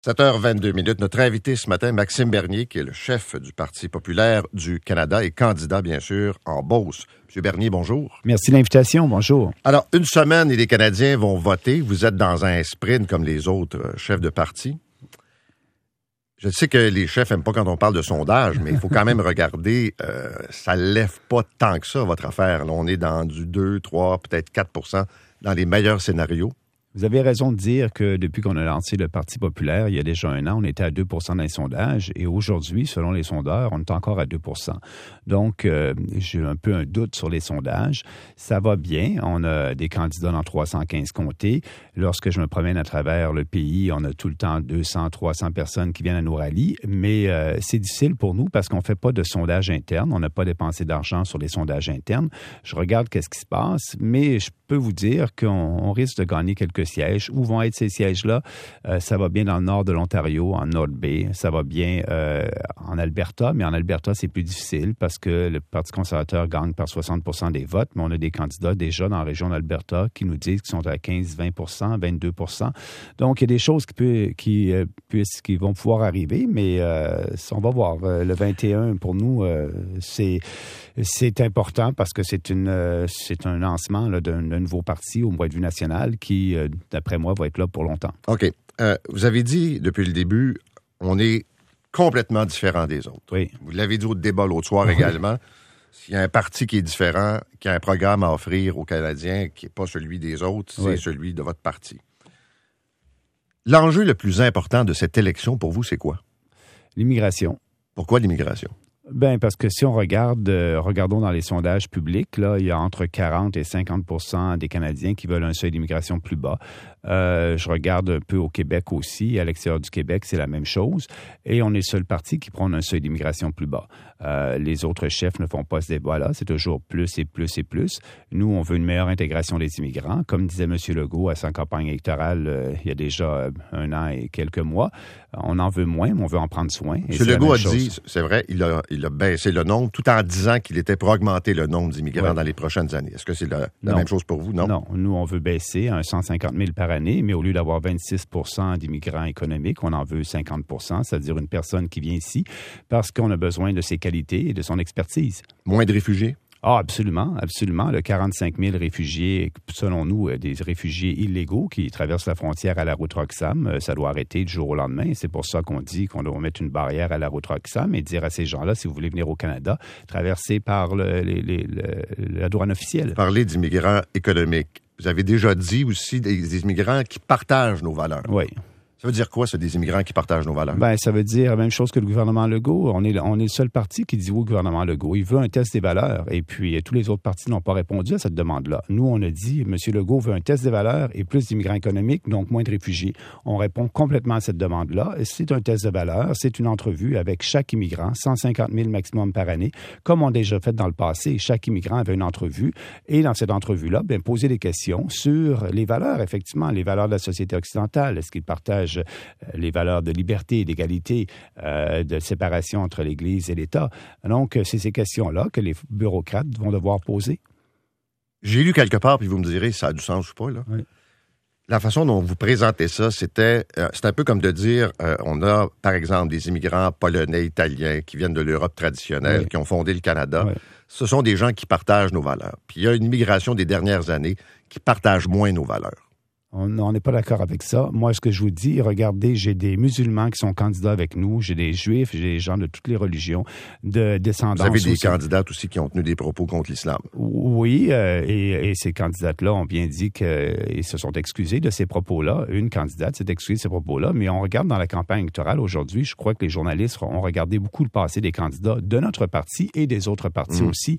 7h22. Notre invité ce matin, Maxime Bernier, qui est le chef du Parti populaire du Canada et candidat, bien sûr, en Beauce. Monsieur Bernier, bonjour. Merci de l'invitation. Bonjour. Alors, une semaine et les Canadiens vont voter. Vous êtes dans un sprint comme les autres chefs de parti. Je sais que les chefs n'aiment pas quand on parle de sondage, mais il faut quand même regarder, ça ne lève pas tant que ça, votre affaire. Là, on est dans du 2, 3, peut-être 4 % dans les meilleurs scénarios. Vous avez raison de dire que depuis qu'on a lancé le Parti populaire, il y a déjà un an, on était à 2 % dans les sondages et aujourd'hui, selon les sondeurs, on est encore à 2 %. Donc, j'ai un peu un doute sur les sondages. Ça va bien. On a des candidats dans 315 comtés. Lorsque je me promène à travers le pays, on a tout le temps 200, 300 personnes qui viennent à nos rallyes, mais c'est difficile pour nous parce qu'on ne fait pas de sondage interne. On n'a pas dépensé d'argent sur les sondages internes. Je regarde qu'est-ce qui se passe, mais je peux vous dire qu'on risque de gagner quelques sièges. Où vont être ces sièges-là? Ça va bien dans le nord de l'Ontario, en North Bay. Ça va bien en Alberta, mais en Alberta, c'est plus difficile parce que le Parti conservateur gagne par 60 % des votes, mais on a des candidats déjà dans la région d'Alberta qui nous disent qu'ils sont à 15, 20 % 22 %. Donc, il y a des choses qui vont pouvoir arriver, mais on va voir. Le 21, pour nous, c'est important parce que c'est un lancement là, d'un nouveau parti au point de vue national qui, d'après moi, va être là pour longtemps. OK. Vous avez dit depuis le début, on est complètement différent des autres. Oui. Vous l'avez dit au débat l'autre soir également. S'il y a un parti qui est différent, qui a un programme à offrir aux Canadiens qui n'est pas celui des autres, c'est celui de votre parti. L'enjeu le plus important de cette élection, pour vous, c'est quoi? L'immigration. Pourquoi l'immigration? Ben parce que si on regardons dans les sondages publics, là, il y a entre 40 et 50 % des Canadiens qui veulent un seuil d'immigration plus bas. Je regarde un peu au Québec aussi. À l'extérieur du Québec, c'est la même chose. Et on est le seul parti qui prend un seuil d'immigration plus bas. Les autres chefs ne font pas ce débat-là. C'est toujours plus et plus et plus. Nous, on veut une meilleure intégration des immigrants. Comme disait M. Legault à sa campagne électorale il y a déjà un an et quelques mois, on en veut moins, mais on veut en prendre soin. M. Legault a dit, c'est vrai, il a baissé le nombre tout en disant qu'il était pour augmenter le nombre d'immigrants dans les prochaines années. Est-ce que c'est la même chose pour vous? Non? Non. Nous, on veut baisser à 150 000 par année, mais au lieu d'avoir 26 % d'immigrants économiques, on en veut 50 %, c'est-à-dire une personne qui vient ici parce qu'on a besoin de ses qualités et de son expertise. Moins de réfugiés? Ah, absolument, absolument. Le 45 000 réfugiés, selon nous, des réfugiés illégaux qui traversent la frontière à la route Roxham, ça doit arrêter du jour au lendemain. C'est pour ça qu'on dit qu'on doit mettre une barrière à la route Roxham et dire à ces gens-là, si vous voulez venir au Canada, traversez par la douane officielle. Parler d'immigrants économiques. Vous avez déjà dit aussi des immigrants qui partagent nos valeurs. Oui. Ça veut dire quoi, ça, des immigrants qui partagent nos valeurs? Ben, ça veut dire la même chose que le gouvernement Legault. On est le seul parti qui dit oui au gouvernement Legault. Il veut un test des valeurs. Et puis, tous les autres partis n'ont pas répondu à cette demande-là. Nous, on a dit, M. Legault veut un test des valeurs et plus d'immigrants économiques, donc moins de réfugiés. On répond complètement à cette demande-là. C'est un test de valeurs. C'est une entrevue avec chaque immigrant, 150 000 maximum par année, comme on a déjà fait dans le passé. Chaque immigrant avait une entrevue. Et dans cette entrevue-là, ben, poser des questions sur les valeurs, effectivement, les valeurs de la société occidentale. Est-ce qu'ils partagent les valeurs de liberté, d'égalité, de séparation entre l'Église et l'État. Donc, c'est ces questions-là que les bureaucrates vont devoir poser. J'ai lu quelque part, puis vous me direz si ça a du sens ou pas, là. Oui. La façon dont vous présentez ça, c'est un peu comme de dire, on a, par exemple, des immigrants polonais, italiens, qui viennent de l'Europe traditionnelle, qui ont fondé le Canada. Oui. Ce sont des gens qui partagent nos valeurs. Puis il y a une immigration des dernières années qui partage moins nos valeurs. On n'est pas d'accord avec ça. Moi, ce que je vous dis, regardez, j'ai des musulmans qui sont candidats avec nous, j'ai des juifs, j'ai des gens de toutes les religions, de descendance. Vous avez des candidates aussi qui ont tenu des propos contre l'islam. Oui, et ces candidates-là ont bien dit qu'ils se sont excusés de ces propos-là. Une candidate s'est excusée de ces propos-là, mais on regarde dans la campagne électorale aujourd'hui, je crois que les journalistes ont regardé beaucoup le passé des candidats de notre parti et des autres partis aussi,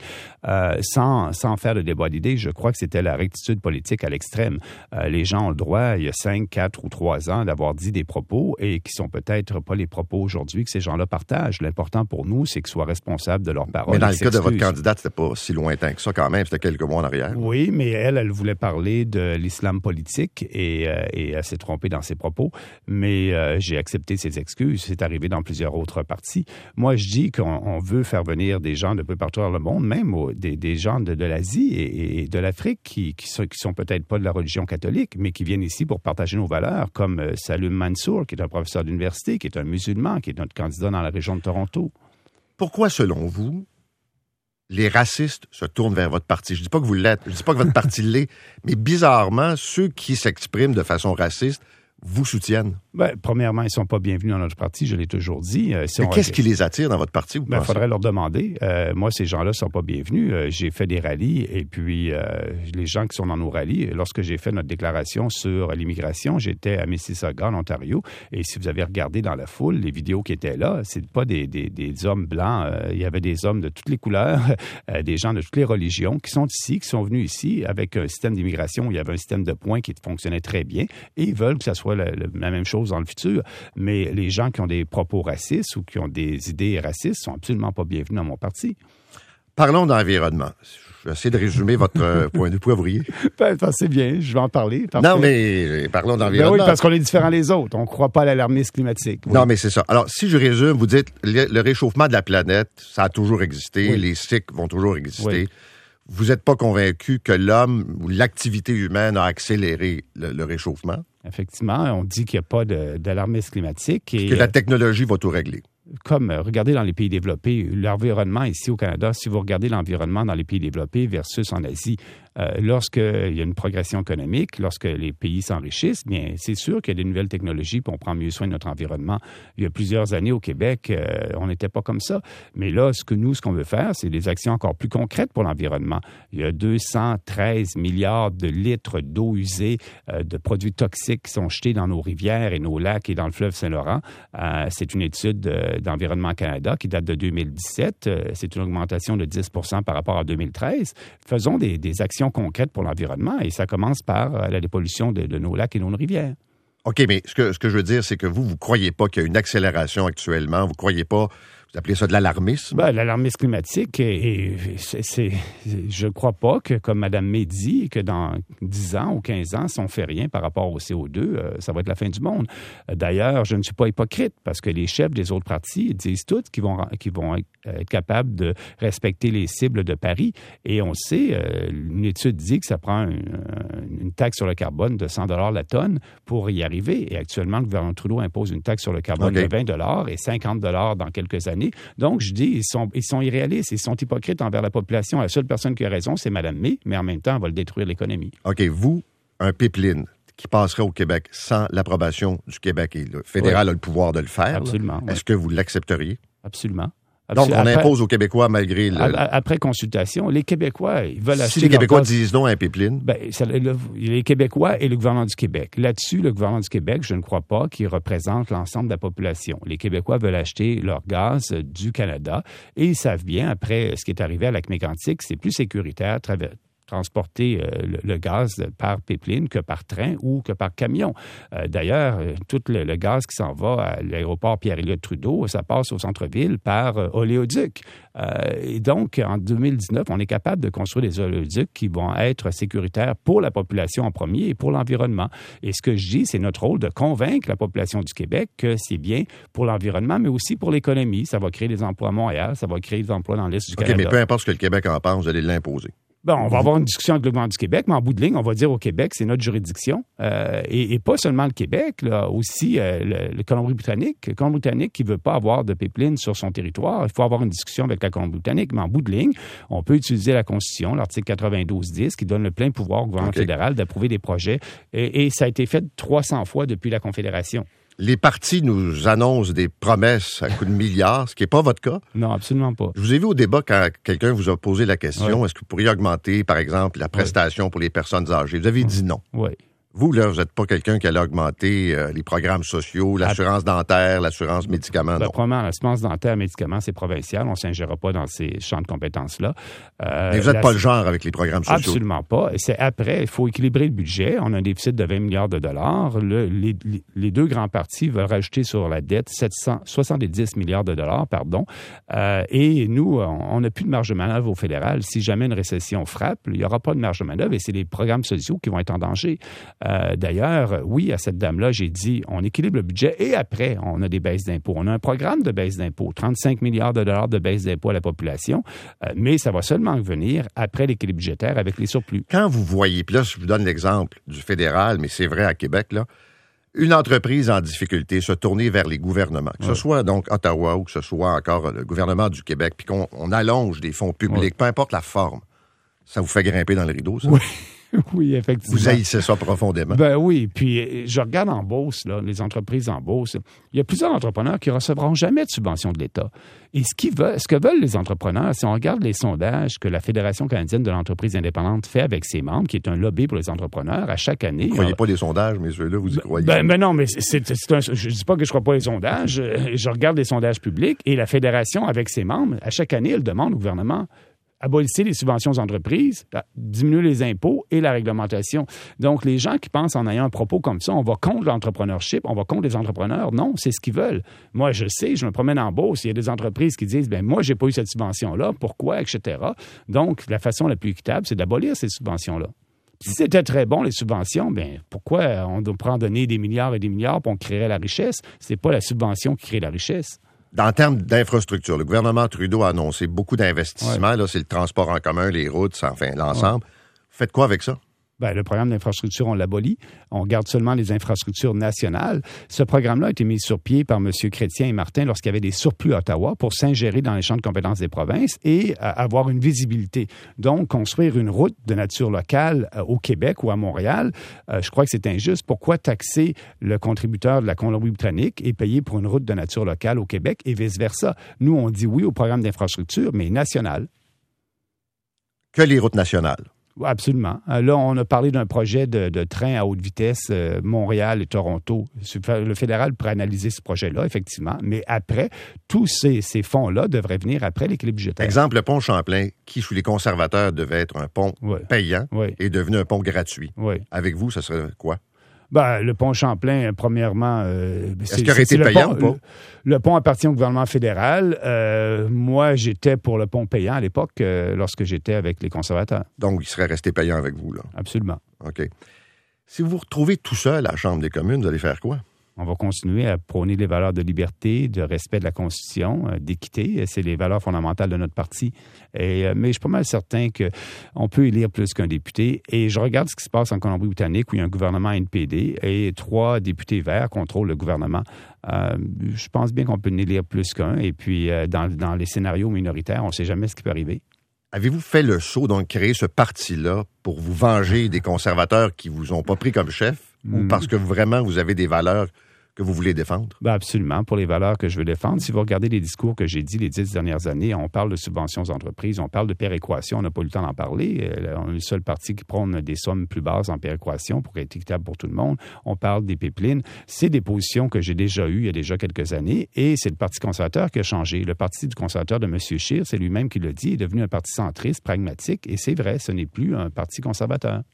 sans faire de débat d'idées. Je crois que c'était la rectitude politique à l'extrême. Les gens ont le droit, il y a 5, 4 ou 3 ans, d'avoir dit des propos et qui sont peut-être pas les propos aujourd'hui que ces gens-là partagent. L'important pour nous, c'est qu'ils soient responsables de leurs paroles. Mais dans le cas de votre candidate, c'était pas si lointain que ça quand même, c'était quelques mois en arrière. Oui, mais elle voulait parler de l'islam politique et elle s'est trompée dans ses propos. Mais j'ai accepté ses excuses. C'est arrivé dans plusieurs autres partis. Moi, je dis qu'on veut faire venir des gens de peu partout dans le monde, même des gens de l'Asie et de l'Afrique qui sont peut-être pas de la religion catholique, mais mais qui viennent ici pour partager nos valeurs, comme Salim Mansour, qui est un professeur d'université, qui est un musulman, qui est notre candidat dans la région de Toronto. Pourquoi, selon vous, les racistes se tournent vers votre parti? Je dis pas que vous l'êtes, je dis pas que votre parti l'est, mais bizarrement, ceux qui s'expriment de façon raciste vous soutiennent. Ben, premièrement, ils ne sont pas bienvenus dans notre parti, je l'ai toujours dit. Mais qu'est-ce qui les attire dans votre parti, vous pensez? Il faudrait leur demander. Moi, ces gens-là ne sont pas bienvenus. J'ai fait des rallyes et puis les gens qui sont dans nos rallyes, lorsque j'ai fait notre déclaration sur l'immigration, j'étais à Mississauga, en Ontario, et si vous avez regardé dans la foule, les vidéos qui étaient là, c'est pas des hommes blancs. Il y avait des hommes de toutes les couleurs, des gens de toutes les religions qui sont ici, qui sont venus ici avec un système d'immigration où il y avait un système de points qui fonctionnait très bien et ils veulent que ça soit la même chose dans le futur. Mais les gens qui ont des propos racistes ou qui ont des idées racistes sont absolument pas bienvenus dans mon parti. Parlons d'environnement. Je vais essayer de résumer votre point de vue, Poivrier. C'est bien, je vais en parler. Non, mais parlons d'environnement. Ben oui, parce qu'on est différents des autres. On ne croit pas à l'alarmisme climatique. Oui. Non, mais c'est ça. Alors, si je résume, vous dites le réchauffement de la planète, ça a toujours existé, oui. Les cycles vont toujours exister. Oui. Vous n'êtes pas convaincu que l'homme ou l'activité humaine a accéléré le réchauffement? Effectivement, on dit qu'il n'y a pas d'alarmisme climatique. Et que la technologie va tout régler. Comme, regardez dans les pays développés, l'environnement ici au Canada, si vous regardez l'environnement dans les pays développés versus en Asie, lorsqu'il y a une progression économique, lorsque les pays s'enrichissent, bien, c'est sûr qu'il y a des nouvelles technologies puis on prend mieux soin de notre environnement. Il y a plusieurs années au Québec, on n'était pas comme ça. Mais là, ce qu'on veut faire, c'est des actions encore plus concrètes pour l'environnement. Il y a 213 milliards de litres d'eau usée, de produits toxiques qui sont jetés dans nos rivières et nos lacs et dans le fleuve Saint-Laurent. C'est une étude d'Environnement Canada qui date de 2017. C'est une augmentation de 10 % par rapport à 2013. Faisons des actions concrètes pour l'environnement et ça commence par la dépollution de nos lacs et de nos rivières. OK, mais ce que je veux dire, c'est que vous ne croyez pas qu'il y a une accélération actuellement. Vous ne croyez pas, vous appelez ça de l'alarmisme? Ben, l'alarmisme climatique, je ne crois pas que, comme Mme May dit, que dans 10 ans ou 15 ans, si on ne fait rien par rapport au CO2, ça va être la fin du monde. D'ailleurs, je ne suis pas hypocrite parce que les chefs des autres partis disent tous qu'ils vont être capables de respecter les cibles de Paris. Et on sait, une étude dit que ça prend une taxe sur le carbone de 100 $ la tonne pour y arriver. Et actuellement, le gouvernement Trudeau impose une taxe sur le carbone de 20 $ et 50 $ dans quelques années. Donc, je dis, ils sont irréalistes, ils sont hypocrites envers la population. La seule personne qui a raison, c'est Mme May, mais en même temps, elle va le détruire l'économie. OK, vous, un pipeline qui passerait au Québec sans l'approbation du Québec, et le fédéral a le pouvoir de le faire. Absolument. Est-ce que vous l'accepteriez? Absolument. Donc, on impose aux Québécois malgré Après consultation, les Québécois, ils veulent acheter... Si les Québécois disent non à un pipeline? Ben, les Québécois et le gouvernement du Québec. Là-dessus, le gouvernement du Québec, je ne crois pas qu'il représente l'ensemble de la population. Les Québécois veulent acheter leur gaz du Canada et ils savent bien, après ce qui est arrivé à Lac-Mégantic, c'est plus sécuritaire transporter le gaz par pipeline que par train ou que par camion. D'ailleurs, tout le gaz qui s'en va à l'aéroport Pierre-Éliott Trudeau, ça passe au centre-ville par oléoduc. Et donc, en 2019, on est capable de construire des oléoducs qui vont être sécuritaires pour la population en premier et pour l'environnement. Et ce que je dis, c'est notre rôle de convaincre la population du Québec que c'est bien pour l'environnement, mais aussi pour l'économie. Ça va créer des emplois à Montréal, ça va créer des emplois dans l'Est du Canada. OK, mais peu importe ce que le Québec en pense, vous allez l'imposer. Bon, on va avoir une discussion avec le gouvernement du Québec, mais en bout de ligne, on va dire au Québec, c'est notre juridiction. Et pas seulement le Québec, là, aussi le Colombie-Britannique. Le Colombie-Britannique qui ne veut pas avoir de pipeline sur son territoire. Il faut avoir une discussion avec la Colombie-Britannique, mais en bout de ligne, on peut utiliser la Constitution, l'article 92-10, qui donne le plein pouvoir au gouvernement fédéral d'approuver des projets. Et ça a été fait 300 fois depuis la Confédération. Les partis nous annoncent des promesses à coups de milliards, ce qui n'est pas votre cas. Non, absolument pas. Je vous ai vu au débat quand quelqu'un vous a posé la question, est-ce que vous pourriez augmenter, par exemple, la prestation pour les personnes âgées? Vous avez dit non. Oui. Vous, là, vous n'êtes pas quelqu'un qui allait augmenter les programmes sociaux, l'assurance dentaire, l'assurance médicaments, non? Probablement, l'assurance dentaire, médicaments, c'est provincial. On ne s'ingérera pas dans ces champs de compétences-là. Mais vous n'êtes pas le genre avec les programmes sociaux? Absolument pas. C'est après, il faut équilibrer le budget. On a un déficit de 20 milliards de dollars. Les deux grands partis veulent rajouter sur la dette 70 milliards de dollars, pardon. Et nous, on n'a plus de marge de manœuvre au fédéral. Si jamais une récession frappe, il n'y aura pas de marge de manœuvre et c'est les programmes sociaux qui vont être en danger. D'ailleurs, oui, à cette dame-là, j'ai dit, on équilibre le budget et après, on a des baisses d'impôts. On a un programme de baisse d'impôts, 35 milliards de dollars de baisse d'impôts à la population, mais ça va seulement venir après l'équilibre budgétaire avec les surplus. Quand vous voyez, puis là, je vous donne l'exemple du fédéral, mais c'est vrai à Québec, là, une entreprise en difficulté se tourner vers les gouvernements, que ce soit donc Ottawa ou que ce soit encore le gouvernement du Québec, puis qu'on allonge des fonds publics, peu importe la forme, ça vous fait grimper dans le rideau, ça? Oui. Oui, effectivement. Vous haïssez ça profondément. Ben oui, puis je regarde en Beauce, là, les entreprises en Beauce. Il y a plusieurs entrepreneurs qui ne recevront jamais de subvention de l'État. Et ce que veulent les entrepreneurs, si on regarde les sondages que la Fédération canadienne de l'entreprise indépendante fait avec ses membres, qui est un lobby pour les entrepreneurs, à chaque année... Vous ne croyez pas les sondages, mais ceux-là, vous y croyez? Ben non, mais je ne dis pas que je ne crois pas les sondages. Je regarde les sondages publics et la Fédération, avec ses membres, à chaque année, elle demande au gouvernement... abolissez les subventions aux entreprises, diminuez les impôts et la réglementation. Donc, les gens qui pensent en ayant un propos comme ça, on va contre l'entrepreneurship, on va contre les entrepreneurs, non, c'est ce qu'ils veulent. Moi, je sais, je me promène en Beauce, il y a des entreprises qui disent, ben moi, j'ai pas eu cette subvention-là, pourquoi, etc. Donc, la façon la plus équitable, c'est d'abolir ces subventions-là. Si c'était très bon, les subventions, bien, pourquoi on devrait en donner des milliards et des milliards pour on créerait la richesse? C'est pas la subvention qui crée la richesse. En termes d'infrastructure, le gouvernement Trudeau a annoncé beaucoup d'investissements. Ouais. Là, c'est le transport en commun, les routes, enfin, l'ensemble. Ouais. Faites quoi avec ça? Bien, le programme d'infrastructure, on l'abolit. On garde seulement les infrastructures nationales. Ce programme-là a été mis sur pied par M. Chrétien et Martin lorsqu'il y avait des surplus à Ottawa pour s'ingérer dans les champs de compétences des provinces et avoir une visibilité. Donc, construire une route de nature locale au Québec ou à Montréal, je crois que c'est injuste. Pourquoi taxer le contributeur de la Colombie-Britannique et payer pour une route de nature locale au Québec et vice-versa? Nous, on dit oui au programme d'infrastructure, mais national. Que les routes nationales? Absolument. Là, on a parlé d'un projet de train à haute vitesse Montréal et Toronto. Le fédéral pourrait analyser ce projet-là, effectivement. Mais après, tous ces fonds-là devraient venir après l'équilibre budgétaire. Exemple, le pont Champlain, qui, sous les conservateurs, devait être un pont payant, est devenu un pont gratuit. Oui. Avec vous, ce serait quoi? Ben, le pont Champlain, premièrement... Est-ce qu'il aurait été payant ou pas? Le pont appartient au gouvernement fédéral. Moi, j'étais pour le pont payant à l'époque, lorsque j'étais avec les conservateurs. Donc, il serait resté payant avec vous, là? Absolument. OK. Si vous vous retrouvez tout seul à la Chambre des communes, vous allez faire quoi? On va continuer à prôner les valeurs de liberté, de respect de la Constitution, d'équité. C'est les valeurs fondamentales de notre parti. Mais je suis pas mal certain qu'on peut élire plus qu'un député. Et je regarde ce qui se passe en Colombie-Britannique, où il y a un gouvernement NPD et 3 députés verts contrôlent le gouvernement. Je pense bien qu'on peut en élire plus qu'un. Et puis, dans les scénarios minoritaires, on ne sait jamais ce qui peut arriver. Avez-vous fait le saut, donc, créer ce parti-là pour vous venger des conservateurs qui vous ont pas pris comme chef ou parce que vraiment vous avez des valeurs que vous voulez défendre? Ben absolument, pour les valeurs que je veux défendre. Si vous regardez les discours que j'ai dit les 10 dernières années, on parle de subventions aux entreprises, on parle de péréquation, on n'a pas eu le temps d'en parler. On est le seul parti qui prône des sommes plus basses en péréquation pour être équitable pour tout le monde. On parle des pipelines. C'est des positions que j'ai déjà eues il y a déjà quelques années et c'est le Parti conservateur qui a changé. Le Parti du conservateur de M. Scheer, c'est lui-même qui l'a dit, est devenu un parti centriste, pragmatique et c'est vrai, ce n'est plus un parti conservateur.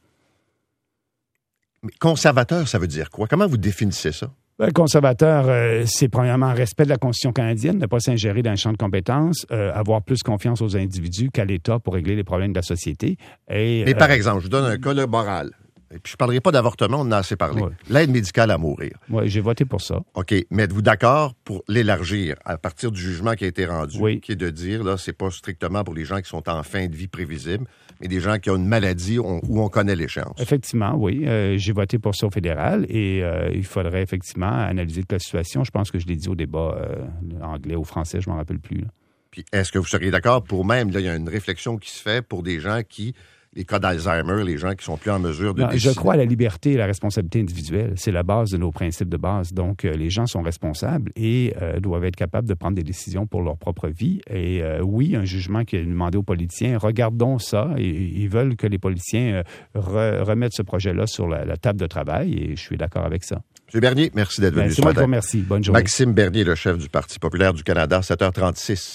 Mais conservateur, ça veut dire quoi? Comment vous définissez ça? Le conservateur, c'est premièrement un respect de la Constitution canadienne, ne pas s'ingérer dans les champs de compétences, avoir plus confiance aux individus qu'à l'État pour régler les problèmes de la société. Mais par exemple, je vous donne un cas moral. Et puis je ne parlerai pas d'avortement, on en a assez parlé. Ouais. L'aide médicale à mourir. Oui, j'ai voté pour ça. OK. Mais êtes-vous d'accord pour l'élargir à partir du jugement qui a été rendu, qui est de dire, là, c'est pas strictement pour les gens qui sont en fin de vie prévisible, mais des gens qui ont une maladie où on connaît l'échéance? Effectivement, oui. J'ai voté pour ça au fédéral et il faudrait effectivement analyser toute la situation. Je pense que je l'ai dit au débat anglais ou français, je ne m'en rappelle plus. Là. Puis est-ce que vous seriez d'accord pour même, là, il y a une réflexion qui se fait pour des gens qui... les cas d'Alzheimer, les gens qui sont plus en mesure de décider. Je crois à la liberté et la responsabilité individuelle. C'est la base de nos principes de base. Donc, les gens sont responsables et doivent être capables de prendre des décisions pour leur propre vie. Et oui, un jugement qui est demandé aux politiciens, regardons ça. Ils veulent que les politiciens remettent ce projet-là sur la table de travail et je suis d'accord avec ça. M. Bernier, merci d'être venu. C'est moi qui vous remercie. Bonne journée. Maxime Bernier, le chef du Parti populaire du Canada, 7h36.